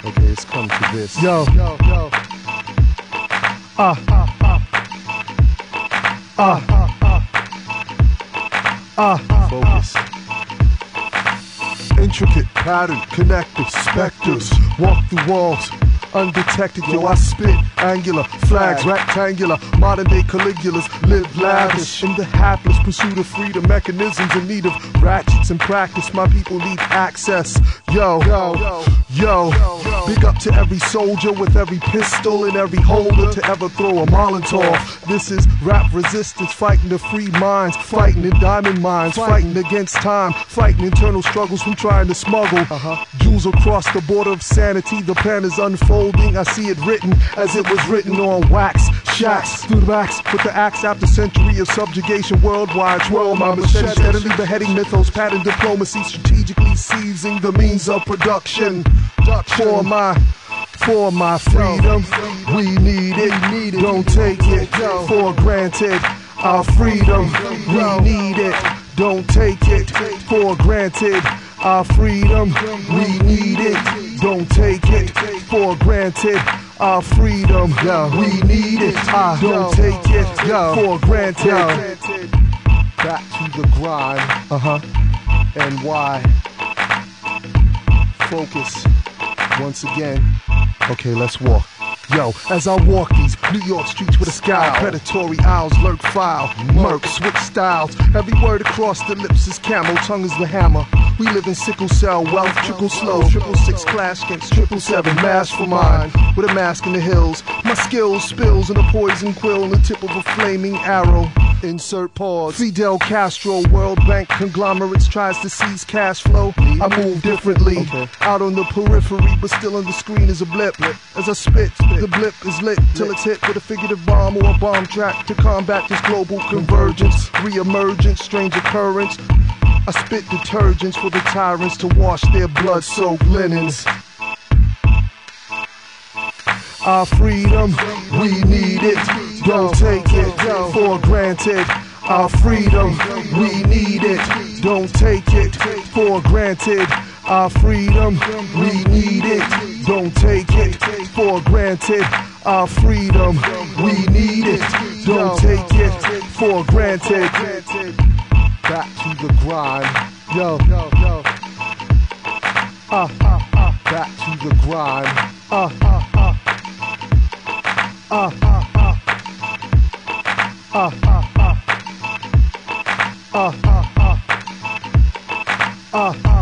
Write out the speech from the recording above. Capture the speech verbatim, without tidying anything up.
Okay, it's come to this. Yo, yo, yo. Ah, ah, ah. Ah, ah, ah. Ah, Focus. intricate pattern, connected specters, walk through walls, undetected. Yo, I spit angular flags, rectangular, modern day Caligulas live lavish in the hapless pursuit of freedom. Mechanisms in need of ratchets and practice. My people need access. Yo, yo, yo. Big up to every soldier with every pistol and every holder to ever throw a Molotov. This is rap resistance, fighting to free minds, fighting in diamond mines, fighting against time, fighting internal struggles from trying to smuggle uh-huh. jewels across the border of sanity. The plan is unfolding. I see it written as it was written on wax shacks through the backs with the axe after century of subjugation worldwide. Twirl my machete, steadily beheading mythos, pattern diplomacy, strategically seizing the means of production. For my, for my freedom, we need it. Don't take it for granted. Our freedom, we need it. Don't take it for granted. Our freedom, we need it. Don't take it for granted. Our freedom, we need it. Don't take it for granted. Back to the grind, uh-huh. And why? Focus. Once again. Okay, let's walk. Yo, as I walk these New York streets with a scowl, predatory owls lurk foul, murk, switch styles. Every word across the lips is camel, tongue is the hammer. We live in sickle cell, wealth trickle slow. Triple six clash against triple seven, mash for mine. With a mask in the hills, my skills spills in a poison quill on the tip of a flaming arrow. Insert pause. Fidel Castro, World Bank conglomerates tries to seize cash flow. I move differently, okay. Out on the periphery, but still on the screen is a blip. As I spit, the blip is lit till it's hit with a figurative bomb or a bomb track to combat this global convergence. Re-emergence, strange occurrence. I spit detergents for the tyrants to wash their blood-soaked linens. Our freedom, we need it. Don't take it for granted. Our freedom, we need it. Don't take it for granted. Our freedom, we need it. Don't take it for granted. Our freedom, we need it. Don't take it for granted. Back to the grind. Yo, yo, yo. Uh, uh, uh. Back to the grind. Uh, uh, uh. Uh, uh, uh. Uh, uh, uh. Uh, uh, uh. Uh, uh.